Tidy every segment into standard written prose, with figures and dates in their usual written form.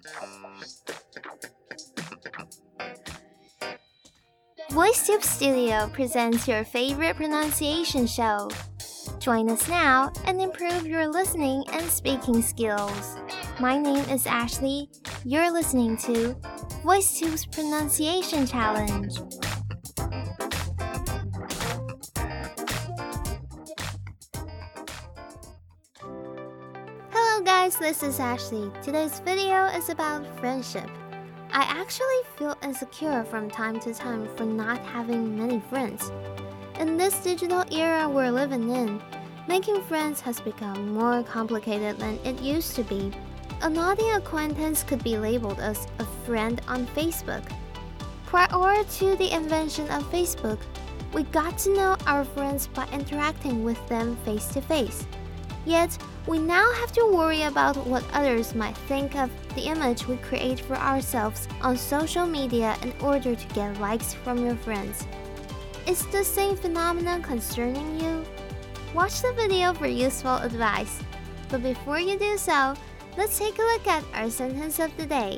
VoiceTube Studio presents your favorite pronunciation show. Join us now and improve your listening and speaking skills. My name is Ashley. You're listening to VoiceTube's Pronunciation Challenge. Hello guys, this is Ashley. Today's video is about friendship.I actually feel insecure from time to time for not having many friends. In this digital era we're living in, making friends has become more complicated than it used to be. A nodding acquaintance could be labeled as a friend on Facebook. Prior to the invention of Facebook, we got to know our friends by interacting with them face to face. Yet, we now have to worry about what others might think of the image we create for ourselves on social media in order to get likes from your friends. Is the same phenomenon concerning you? Watch the video for useful advice. But before you do so, let's take a look at our sentence of the day.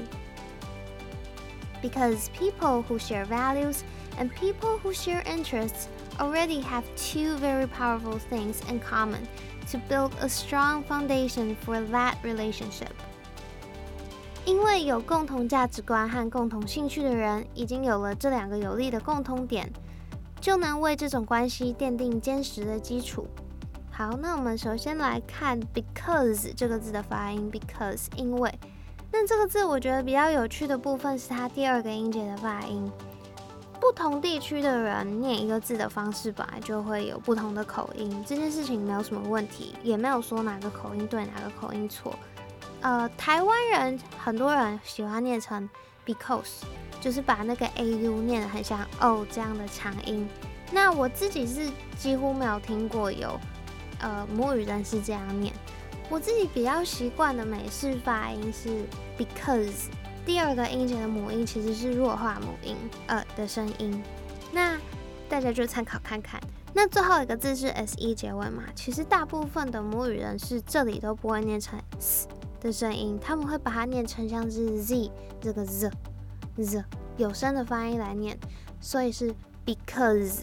Because people who share values and people who share interests already have two very powerful things in common.To build a strong foundation for that relationship. 因为有共同价值观和共同兴趣的人，已经有了这两个有力的共通点，就能为这种关系奠定坚实的基础。好，那我们首先来看 because 这个字的发音 because 因为。那这个字我觉得比较有趣的部分是它第二个音节的发音。不同地区的人念一个字的方式本来就会有不同的口音，这件事情没有什么问题，也没有说哪个口音对哪个口音错。台湾人很多人喜欢念成 because， 就是把那个 au 念得很像 o 这样的长音。那我自己是几乎没有听过有母语人是这样念。我自己比较习惯的美式发音是 because。第二个音节的母音其实是弱化母音的声音，那大家就参考看看。那最后一个字是 se 结尾嘛，其实大部分的母语人士这里都不会念成 s 的声音，他们会把它念成像是 z 这个 z 有声的发音来念，所以是 because。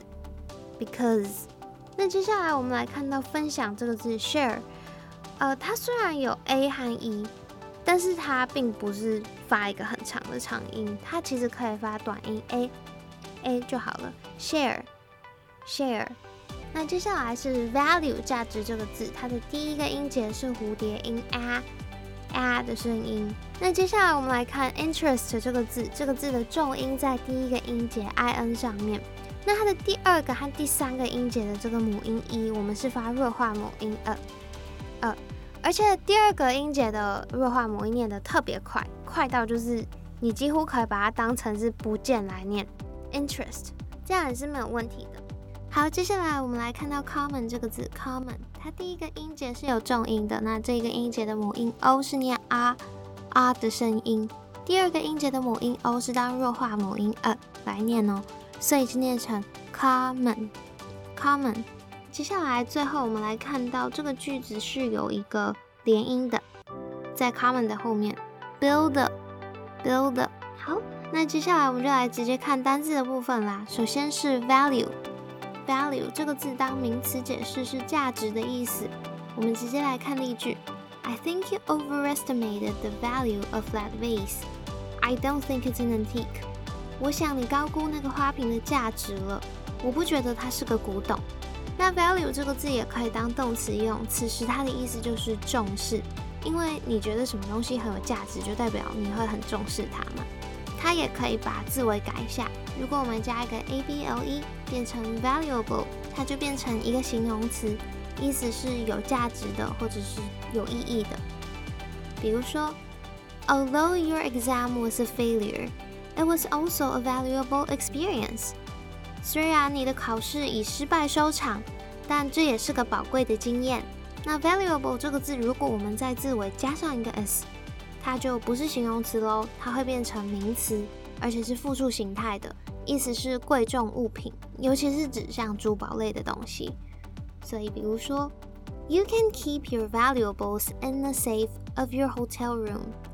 那接下来我们来看到分享这个字 share，它虽然有 a 和 e。但是它并不是发一个很长的长音，它其实可以发短音 a 就好了。share。那接下来是 value 价值这个字，它的第一个音节是蝴蝶音 a 的声音。那接下来我们来看 interest 这个字，这个字的重音在第一个音节 in 上面。那它的第二个和第三个音节的这个母音 e， 我们是发弱化母音而且第二个音节的弱化母音念得特别快到就是你几乎可以把它当成是不见来念 interest， 这样也是没有问题的。好，接下来我们来看到 common 这个字 common， 它第一个音节是有重音的，那这个音节的母音 o 是念啊的声音，第二个音节的母音 o 是当弱化母音来念哦，所以是念成 common。接下来最后我们来看到这个句子是有一个连音的，在 common 的后面 build up。 好，那接下来我们就来直接看单字的部分啦。首先是 value 这个字当名词解释是价值的意思，我们直接来看例句。 I think you overestimated the value of that vase. I don't think it's an antique. 我想你高估那个花瓶的价值了，我不觉得它是个古董。那 value 这个字也可以当动词用，此时它的意思就是重视，因为你觉得什么东西很有价值，就代表你会很重视它嘛。它也可以把字尾改一下，如果我们加一个 able 变成 valuable， 它就变成一个形容词，意思是有价值的或者是有意义的。比如说 Although your exam was a failure, it was also a valuable experience. 虽然你的考试以失败收场，但这也是个宝贵的经验。那 valuable 这个字，如果我们在字尾加上一个 s， 它就不是形容词咯，它会变成名词，而且是复数形态的，意思是贵重物品，尤其是指像珠宝类的东西。所以比如说 You can keep your valuables in the safe of your hotel room.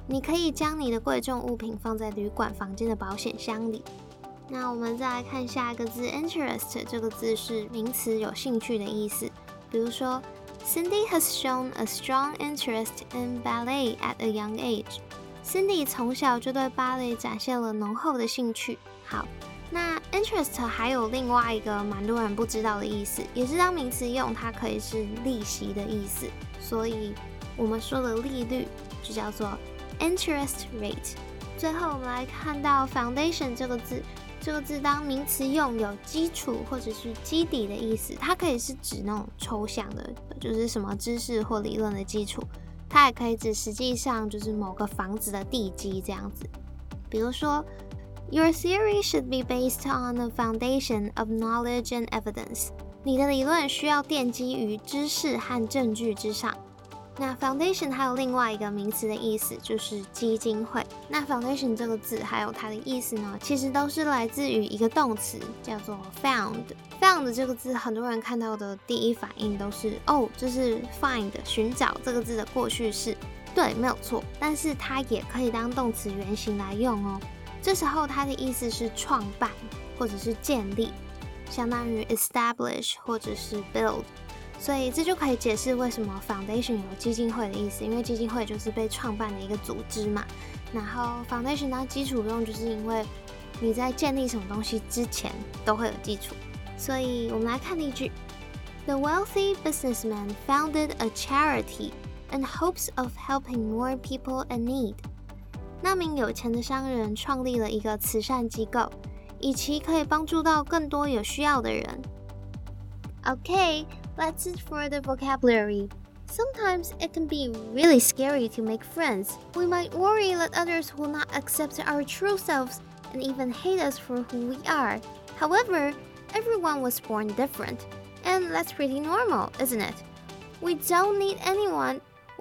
你可以将你的贵重物品放在旅馆房间的保险箱里。那我们再来看下一个字 interest， 这个字是名词有兴趣的意思。比如说 Cindy has shown a strong interest in ballet at a young age。 Cindy 从小就对芭蕾展现了浓厚的兴趣。好，那 interest 还有另外一个蛮多人不知道的意思，也是当名词用，它可以是利息的意思，所以我们说的利率就叫做 interest rate。 最后我们来看到 foundation 这个字，这个字当名词用，有基础或者是基底的意思，它可以是指那种抽象的，就是什么知识或理论的基础，它也可以指实际上就是某个房子的地基这样子。比如说Your theory should be based on a foundation of knowledge and evidence。 你的理论需要奠基于知识和证据之上。那 foundation 还有另外一个名词的意思，就是基金会。那 foundation 这个字还有它的意思呢，其实都是来自于一个动词，叫做 found。found 这个字很多人看到的第一反应都是这是 find 寻找这个字的过去式。对，没有错，但是它也可以当动词原形来用哦。这时候它的意思是创办或者是建立，相当于 establish 或者是 build。所以这就可以解释为什么 foundation 有基金会的意思，因为基金会就是被创办的一个组织嘛。然后 foundation 当基础用，就是因为你在建立什么东西之前都会有基础。所以我们来看例句 The wealthy businessman founded a charity in hopes of helping more people in need。 那名有钱的商人创立了一个慈善机构，以期可以帮助到更多有需要的人。Okay, that's it for the vocabulary. Sometimes it can be really scary to make friends. We might worry that others will not accept our true selves and even hate us for who we are. However, everyone was born different, and that's pretty normal, isn't it? We don't need everyone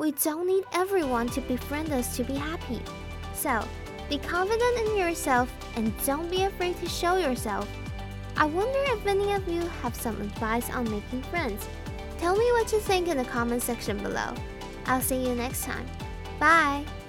to befriend us to be happy. So, be confident in yourself and don't be afraid to show yourself.I wonder if any of you have some advice on making friends. Tell me what you think in the comment section below. I'll see you next time. Bye!